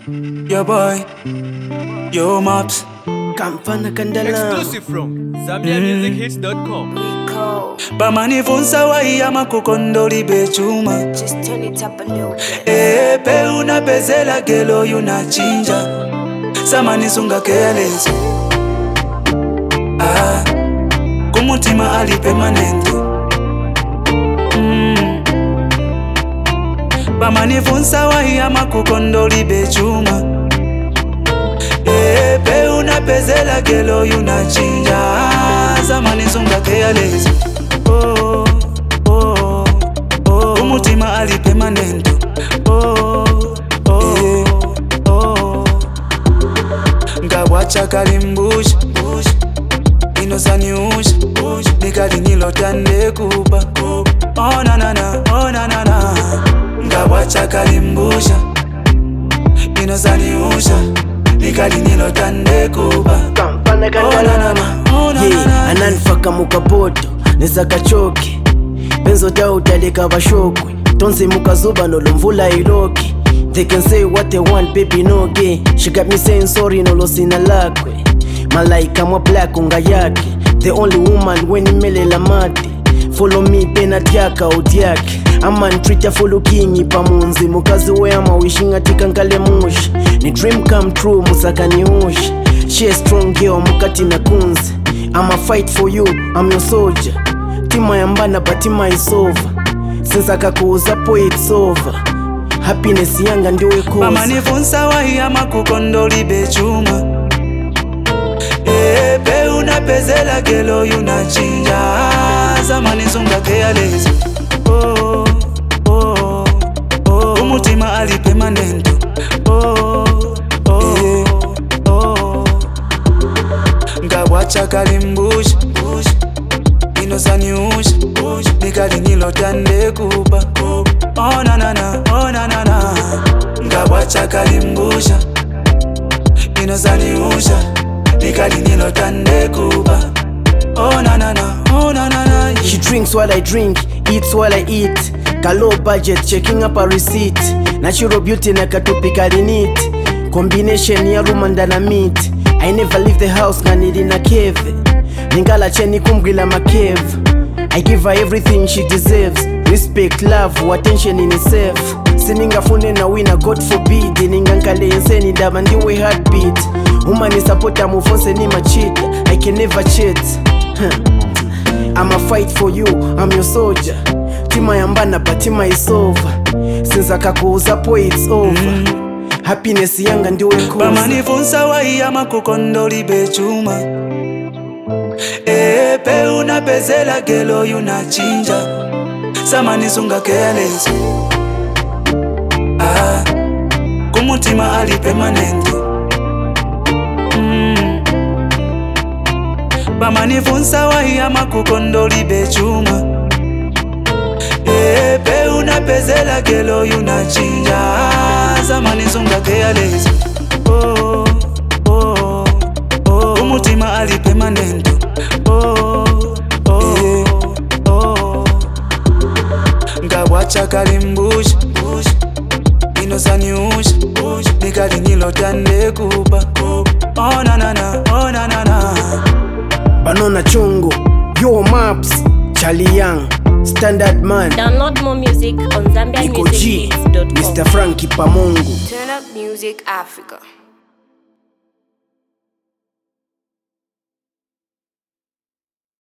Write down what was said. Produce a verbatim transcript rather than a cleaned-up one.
Yo boy, yo maps. Kampana Kandala. Exclusive from Zambia Music Hits dot com. Bamani funsa wa iyama kukondoli bechuma. Just turn it up a little bit. Eh, pe una pezela gelo yunachinja. Samani sunga careless. Ah, kumutima ali permanent. Mm. Bamani funsa wa iyama kukondoli bechuma. Eh, pe una pezela gelo yunachinja. Samani sunga careless. Oh, oh, oh, umutima ali permanent. Oh, oh, oh. Ngabwacha kalimbush, inosani ush, nikali nilotande kuba. Oh na na na, oh na na na. Ngabwacha kalimbusha, inosani usha, nikali nilotande kuba. Kampana Oh na na na, oh na na na. Ananifaka mukapoto nesaka choke benzo tao utaleka bashokwe tonse mukazuba nolomvula iloki. They can say what they want, baby no gay. She got me saying sorry no sina lakwe. Malaika mwa black unga yake. The only woman when imelela mati. Follow me pena tiaka utiake. Ama ntrita follow kingi pamunzi. Mukazi we ama wishinga tika nkale mushi. Ni dream come true musaka ni ushi. She a strong girl mukati na kunzi. I'ma fight for you, I'm your soldier. Tima yambana but tima is over. Since akakuuza po it's over. Happiness yanga ndiwe kosa. Mama nifunsa wa iyama kukondoli bechuma. Eh, pe una pezela gelo yunachinja. Zamani sunga careless. Oh, oh, oh, umutima ali permanent. Oh, oh, oh. Ngabwacha kalimbush, inosani ush, nikali nilotande kuba. Oh na na na, oh na na na. Ngabwacha kalimbusha, inosani usha, nikali nilotande kuba. Oh na na na, oh na na na. She drinks while I drink, eats while I eat. Ka low budget, checking up a receipt. Natural beauty na katupika linit. Combination ya rumanda na meat. I never leave the house ngani na cave. Ningala cheni kumgila makeve. I give her everything she deserves. Respect, love, attention in itself. Sininga fune na wina, God forbid. Ningankale inseni daba ndiwe heartbeat. Umani supporta mufonse ni machita. I can never cheat. I'ma fight for you, I'm your soldier. Tima yambana but tima is over. Since akakuuza po it's over. Mm. Happiness yanga ndiwe kosa. Bamani funsa wa iyama kukondoli bechuma. Eh, pe una pezela gelo yunachinja. Samani sunga careless. Ah, kumutima ali permanent. Mm. Bamani funsa wa iyama kukondoli bechuma. Eh, pe una pezela gelo yunachinja. Samani sunga careless. Oh, oh, oh, umutima ali permanent. Oh, oh, oh. Ngabwacha kalimbush, inosani ush, nikali nilotande kuba. Oh na na na, oh na na na. Banona chungu, yo maps, Charlie Young, Standard Man. Download more music on Zambia Iko Music G, Hits dot com. Mister Frankie Pamungu. Turn up music Africa.